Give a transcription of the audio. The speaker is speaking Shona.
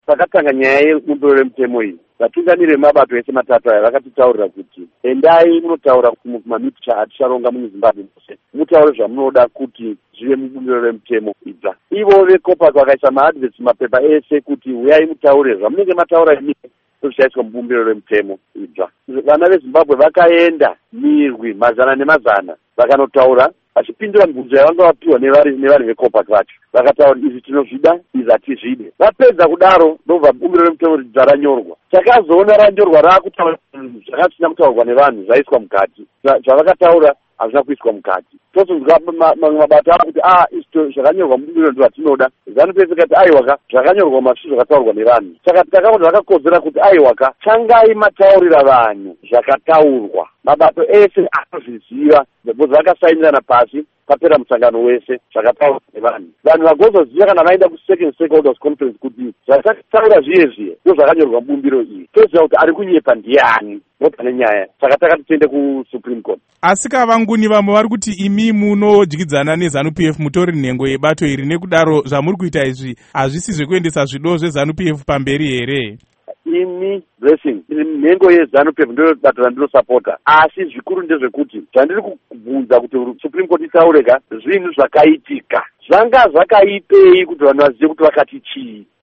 pakatanga nyaya yebumbiro remutemo iyi, vatungamiri vemabato ese matatu aya vakatitaurira kuti endai munotaura kumamipicha aticharonga muzimbabwe mose, mutaure zvamunoda kuti zvive mubumbiro remutemo idzva. Ivo veCOPAC vakaisa maadvesi mapepa ese kuti uyai mutaure zvamunenge mataura imwe zvichaiswa mubumbiro remutemo idzva. Vana veZimbabwe vakaenda mirwi mazana nemazana vakanotaura vachipindura mibvunzo yavanga vapiwa nevanhu veCOPAC vacho, vakataura izvi tinozvida, izvi hatizvide. Vapedza kudaro ndobva bumbiro remutemo ridza ranyorwa. Takazoona ranyorwa raakutaura zvakasina kutaurwa nevanhu zvaiswa mukati, zvavakataura hazvina kuiswa mukati. Tosonzwa mamwe mabato akuti isto zvakanyorwa mubumbiro ndo vatinoda. ZANU-PF ikati aiwaka zvakanyorwa masi zvakataurwa nevanhu. Saka takaona zvakakodzera kuti aiwaka changai mataurira vanhu zvakataurwa. Mabato ese anozviziva because vakasainirana pasi papera musangano wese zvakataurwa nevanhu. Vanhu vagozoziva kana vaenda ku2nd stakeholders conference kuti zvakataura zviye ndo zvakanyorwa mubumbiro iyi. Toziva kuti ari kunyepa ndiani nopane nyaya. Saka takati tiende kuSupreme Court. Asi kavanguni vamwe vari kuti imi munodyidzana neZANU-PF mutori nhengo yebato iri, nekudaro zvamuri kuita izvi hazvisi zvekuendesa zvido zveZANU-PF pamberi here? Imi Blessing, nhengo yeZANU-PF ndio bato randinosapota, asi zvikuru ndezvekuti zvandiri kubvunza kuti Supreme Court itaureka zvinhu zvakaitika zvanga zvakaipei kuti vanhu vazive kuti vakati chii.